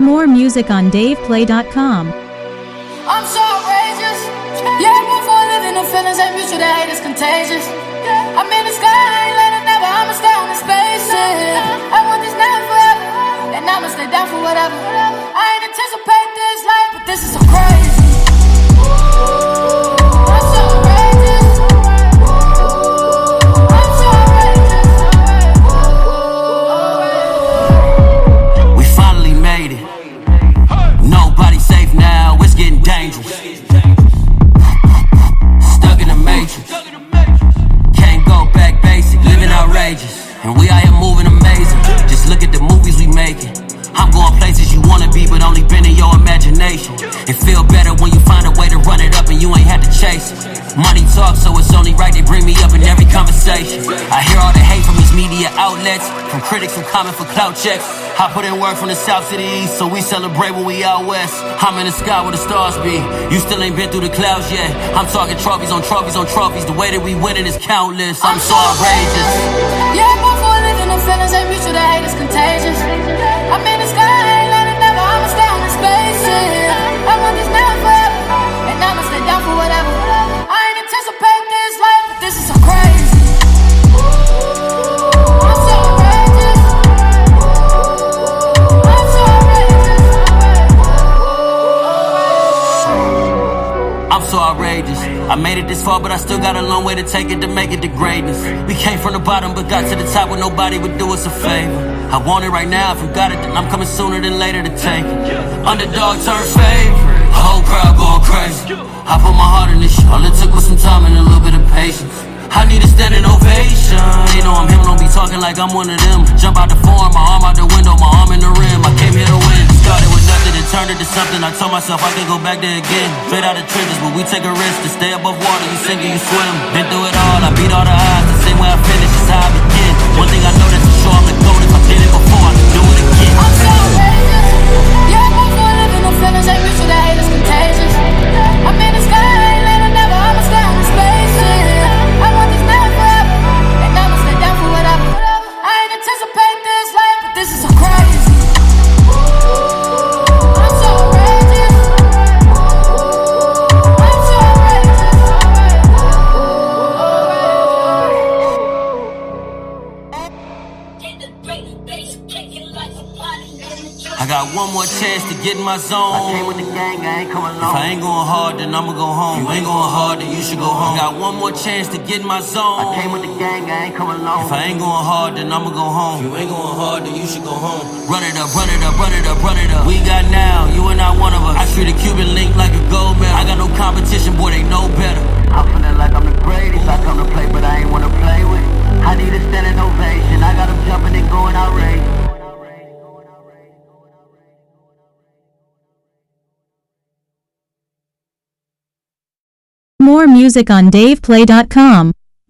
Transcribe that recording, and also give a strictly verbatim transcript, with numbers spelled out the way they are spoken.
More music on dave play dot com. I'm so outrageous. Yeah, before living the feelings ain't mutual, the hate is contagious. I'm in the sky, I ain't letting never, I'ma stay on the spaces. I want this now forever, and I'ma stay down for whatever. I ain't anticipate this life, but this is so crazy. I'm so outrageous. I'm so outrageous. We finally made it. Nobody's safe now, it's getting dangerous. Stuck in the matrix. Can't go back basic, living outrageous. And we out here moving amazing. Just look at the movies we making. I'm going places you wanna be, but only been in your imagination. It feel better when you find a way to run it up and you ain't had to chase it. Money talks, so it's only right they bring me up in every conversation. I hear all the hate from these media outlets, from critics who comment for clout checks. I put in work from the south to the east, so we celebrate when we out west. I'm in the sky where the stars be. You still ain't been through the clouds yet. I'm talking trophies on trophies on trophies. The way that we winning is countless. I'm, I'm so outrageous. Yeah, before living the feelings ain't mutual, the hate is contagious. I'm in the sky, I ain't letting never, I'ma stay on the spaces. I want this now forever, and I'ma stay down for whatever. I ain't anticipate this life, but this is so crazy. I'm so outrageous. I'm so outrageous. I'm so outrageous. I made it this far, but I still got a long way to take it to make it to greatness. We came from the bottom, but got to the top where nobody would do us a favor. I want it right now, if you got it, then I'm coming sooner than later to take it. Underdog turn favorite, whole crowd going crazy. I put my heart in this shit, all it took was some time and a little bit of patience. I need a standing ovation. You know I'm him, don't be talking like I'm one of them. Jump out the form, my arm out the window, my arm in the rim. I came here to win. Started with nothing and turned it to something. I told myself I could go back there again. Straight out of trenches, but we take a risk to stay above water. You sink and you swim. Been through it all, I beat all the odds. The same way I finished is how I begin. One thing I know that's for sure, I'm the GOAT. If I did it before, I can do it again. I'm so outrageous. Yeah, before living the feelings ain't mutual, the hate is contagious. I'm in the sky, I ain't letting never, I'ma stay on the spaces. I want this now forever, and I'ma stay down for whatever. I ain't anticipate this life, but this is so crazy. I'm so outrageous. I'm so I got one more chance to get in my zone. I came with the gang, I ain't coming alone. If I ain't going hard, then I'ma go home. You ain't going hard, then you should go home. Got one more chance to get in my zone. I came with the gang, I ain't coming alone. If I ain't going hard, then I'ma go home. You ain't going hard, then you should go home. Run it up, run it up, run it up, run it up. We got now, you are not one of us. I treat a Cuban link like a gold medal. I got no competition, boy, they know better. I'm feeling like I'm the greatest. I come to play, but I ain't wanna play with. I need a standing ovation. I got them jumping and going outrageous. More music on dave play dot com.